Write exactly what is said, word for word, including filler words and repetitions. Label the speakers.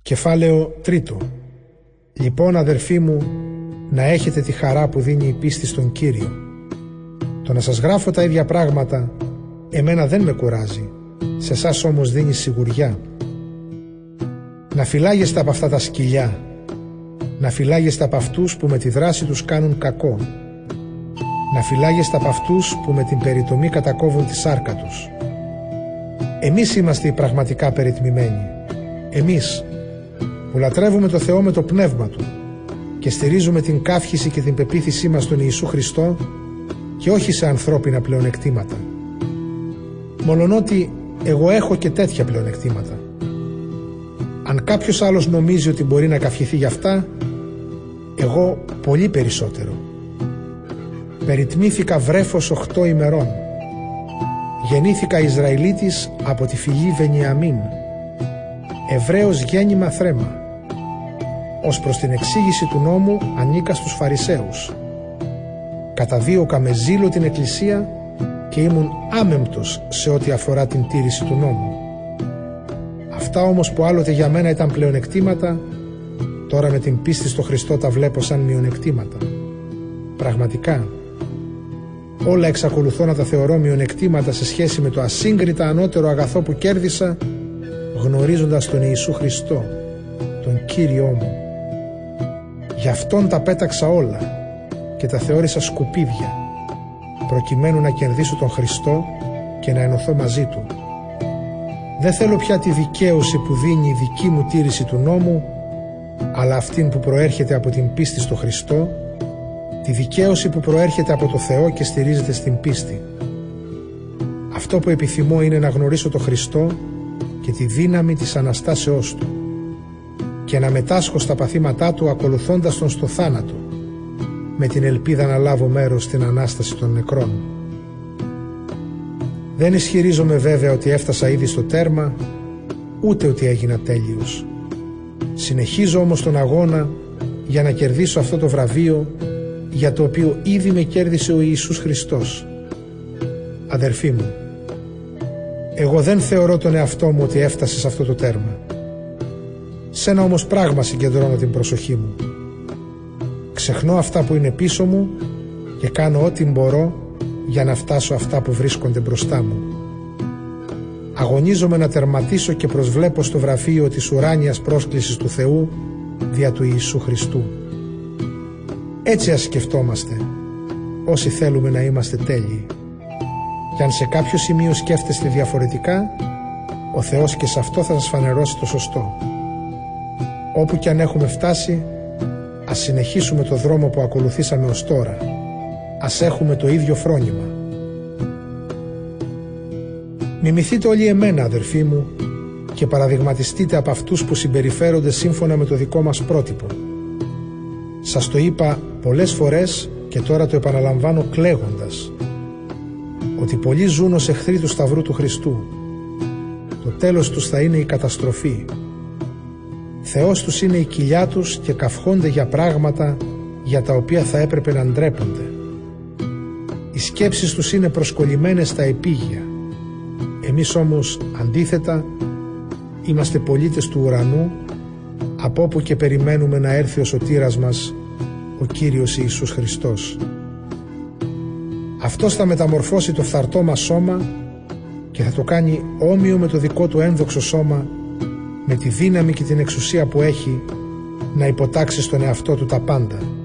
Speaker 1: Κεφάλαιο τρίτο. Λοιπόν, αδερφοί μου, να έχετε τη χαρά που δίνει η πίστη στον Κύριο. Το να σας γράφω τα ίδια πράγματα εμένα δεν με κουράζει, σε εσάς όμως δίνει σιγουριά. Να φυλάγεστε από αυτά τα σκυλιά, να φυλάγεστε από αυτούς που με τη δράση τους κάνουν κακό, να φυλάγεστε από αυτούς που με την περιτομή κατακόβουν τη σάρκα τους. Εμείς είμαστε οι πραγματικά περιτμημένοι, εμείς που λατρεύουμε το Θεό με το πνεύμα Του και στηρίζουμε την καύχηση και την πεποίθησή μας στον Ιησού Χριστό και όχι σε ανθρώπινα πλεονεκτήματα. Μολονότι εγώ έχω και τέτοια πλεονεκτήματα. Αν κάποιος άλλος νομίζει ότι μπορεί να καυχηθεί γι' αυτά, εγώ πολύ περισσότερο. Περιτμήθηκα βρέφος οχτώ ημερών. Γεννήθηκα Ισραηλίτης από τη φυλή Βενιαμίν. Εβραίος γέννημα θρέμα. Ως προς την εξήγηση του νόμου ανήκα στους Φαρισαίους. Καταδίωκα με ζήλο την Εκκλησία και ήμουν άμεμπτος σε ό,τι αφορά την τήρηση του νόμου. Αυτά όμως που άλλοτε για μένα ήταν πλεονεκτήματα, τώρα με την πίστη στο Χριστό τα βλέπω σαν μειονεκτήματα. Πραγματικά, όλα εξακολουθώ να τα θεωρώ μειονεκτήματα σε σχέση με το ασύγκριτα ανώτερο αγαθό που κέρδισα, γνωρίζοντας τον Ιησού Χριστό, τον Κύριό μου. Γι' Αυτόν τα πέταξα όλα και τα θεώρησα σκουπίδια, προκειμένου να κερδίσω τον Χριστό και να ενωθώ μαζί Του. Δεν θέλω πια τη δικαίωση που δίνει η δική μου τήρηση του νόμου, αλλά αυτήν που προέρχεται από την πίστη στο Χριστό, τη δικαίωση που προέρχεται από το Θεό και στηρίζεται στην πίστη. Αυτό που επιθυμώ είναι να γνωρίσω τον Χριστό και τη δύναμη της Αναστάσεώς Του και να μετάσχω στα παθήματά Του ακολουθώντας Τον στο θάνατο, με την ελπίδα να λάβω μέρος στην Ανάσταση των νεκρών. Δεν ισχυρίζομαι βέβαια ότι έφτασα ήδη στο τέρμα, ούτε ότι έγινα τέλειος. Συνεχίζω όμως τον αγώνα για να κερδίσω αυτό το βραβείο για το οποίο ήδη με κέρδισε ο Ιησούς Χριστός. Αδερφοί μου, εγώ δεν θεωρώ τον εαυτό μου ότι έφτασε σε αυτό το τέρμα. Σε ένα όμως πράγμα συγκεντρώνω την προσοχή μου. Ξεχνώ αυτά που είναι πίσω μου και κάνω ό,τι μπορώ για να φτάσω αυτά που βρίσκονται μπροστά μου. Αγωνίζομαι να τερματίσω και προσβλέπω στο βραβείο της ουράνιας πρόσκλησης του Θεού δια του Ιησού Χριστού. Έτσι ας σκεφτόμαστε όσοι θέλουμε να είμαστε τέλειοι. Και αν σε κάποιο σημείο σκέφτεστε διαφορετικά, ο Θεός και σε αυτό θα σας φανερώσει το σωστό. Όπου κι αν έχουμε φτάσει, ας συνεχίσουμε το δρόμο που ακολουθήσαμε ως τώρα. Ας έχουμε το ίδιο φρόνημα. Μιμηθείτε όλοι εμένα, αδερφοί μου, και παραδειγματιστείτε από αυτούς που συμπεριφέρονται σύμφωνα με το δικό μας πρότυπο. Σας το είπα πολλές φορές και τώρα το επαναλαμβάνω κλαίγοντας, ότι πολλοί ζουν ως εχθροί του Σταυρού του Χριστού. Το τέλος τους θα είναι η καταστροφή. Θεός τους είναι η κοιλιά τους και καυχόνται για πράγματα για τα οποία θα έπρεπε να ντρέπονται. Οι σκέψεις τους είναι προσκολλημένες στα επίγεια. Εμείς όμως αντίθετα είμαστε πολίτες του ουρανού, από όπου και περιμένουμε να έρθει ο σωτήρας μας, ο Κύριος Ιησούς Χριστός. Αυτός θα μεταμορφώσει το φθαρτό μας σώμα και θα το κάνει όμοιο με το δικό Του ένδοξο σώμα, με τη δύναμη και την εξουσία που έχει να υποτάξει στον εαυτό Του τα πάντα.